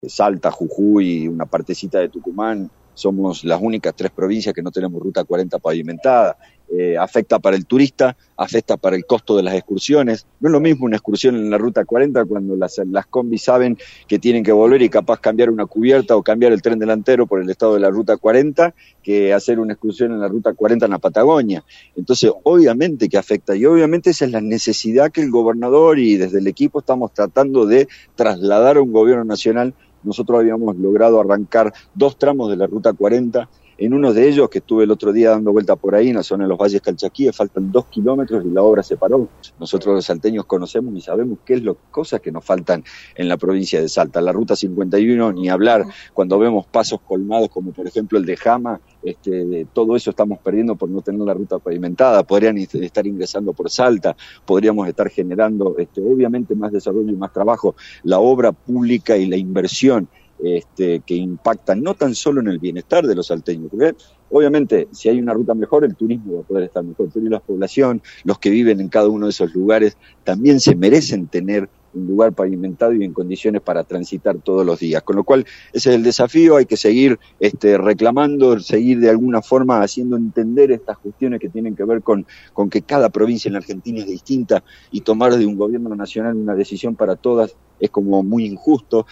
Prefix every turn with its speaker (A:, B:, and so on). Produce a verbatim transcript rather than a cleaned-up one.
A: Salta, Jujuy y una partecita de Tucumán, somos las únicas tres provincias que no tenemos ruta cuarenta pavimentada. Eh, afecta para el turista, afecta para el costo de las excursiones. No es lo mismo una excursión en la ruta cuarenta cuando las, las combis saben que tienen que volver y capaz cambiar una cubierta o cambiar el tren delantero por el estado de la ruta cuarenta, que hacer una excursión en la ruta cuarenta en la Patagonia. Entonces, obviamente que afecta, y obviamente esa es la necesidad que el gobernador y desde el equipo estamos tratando de trasladar a un gobierno nacional. Nosotros habíamos logrado arrancar dos tramos de la ruta cuarenta. En uno de ellos, que estuve el otro día dando vuelta por ahí, en la zona de los Valles Calchaquíes, faltan dos kilómetros y la obra se paró. Nosotros los salteños conocemos y sabemos qué es lo cosas que nos faltan en la provincia de Salta. La ruta cincuenta y uno, ni hablar, cuando vemos pasos colmados, como por ejemplo el de Jama, este, de todo eso estamos perdiendo por no tener la ruta pavimentada. Podrían estar ingresando por Salta, podríamos estar generando, este, obviamente, más desarrollo y más trabajo. La obra pública y la inversión Este, que impactan no tan solo en el bienestar de los salteños, porque obviamente si hay una ruta mejor, el turismo va a poder estar mejor, pero la población, los que viven en cada uno de esos lugares, también se merecen tener un lugar pavimentado y en condiciones para transitar todos los días, con lo cual ese es el desafío. Hay que seguir este, reclamando, seguir de alguna forma haciendo entender estas cuestiones que tienen que ver con, con que cada provincia en la Argentina es distinta, y tomar de un gobierno nacional una decisión para todas es como muy injusto.